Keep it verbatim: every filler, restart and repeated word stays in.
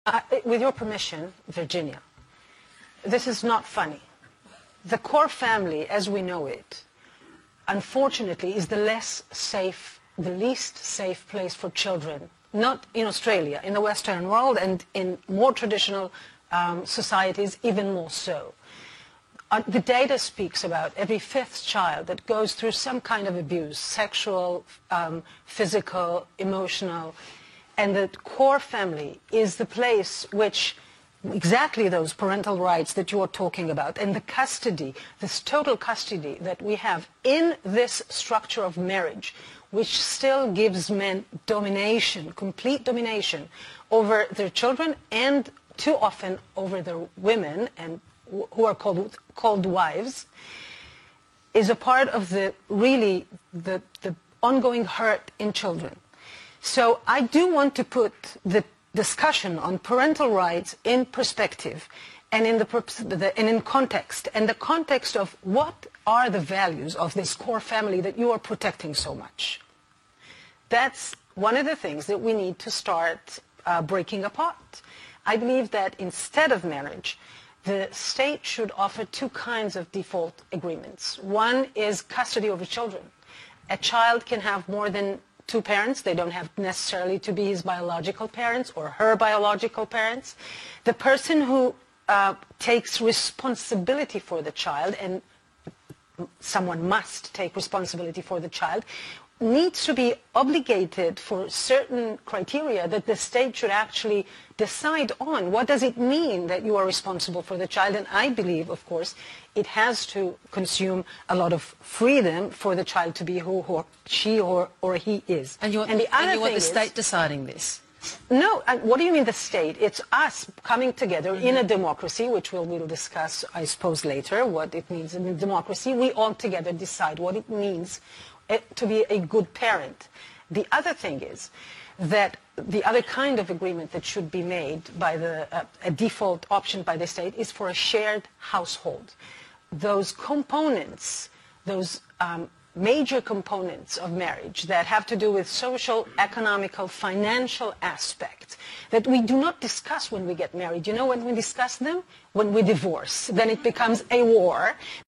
Uh, with your permission, Virginia, this is not funny. The core family, as we know it, unfortunately, is the less safe, the least safe place for children, not in Australia, in the Western world, and in more traditional um, societies, even more so. Uh, the data speaks about every fifth child that goes through some kind of abuse, sexual, um, physical, emotional, and the core family is the place which exactly those parental rights that you are talking about and the custody, this total custody that we have in this structure of marriage, which still gives men domination, complete domination over their children and too often over their women, and who are called, called wives, is a part of the really the, the ongoing hurt in children. So I do want to put the discussion on parental rights in perspective and in, the, and in context, and the context of what are the values of this core family that you are protecting so much. That's one of the things that we need to start uh, breaking apart. I believe that instead of marriage, the state should offer two kinds of default agreements. One is custody over children. A child can have more than two parents. They don't have necessarily to be his biological parents or her biological parents. The person who uh, takes responsibility for the child, and someone must take responsibility for the child, needs to be obligated for certain criteria that the state should actually decide on. What does it mean that you are responsible for the child? And I believe, of course, it has to consume a lot of freedom for the child to be who, who she or, or he is. And you want, and the, and you want the is, state deciding this? No, uh, what do you mean the state? It's us coming together mm-hmm. in a democracy, which we'll, we'll discuss, I suppose, later, what it means in a democracy. We all together decide what it means to be a good parent. The other thing is that the other kind of agreement that should be made by the, uh, a default option by the state is for a shared household. Those components, those um, major components of marriage that have to do with social, economical, financial aspects that we do not discuss when we get married. You know when we discuss them? When we divorce. Then it becomes a war.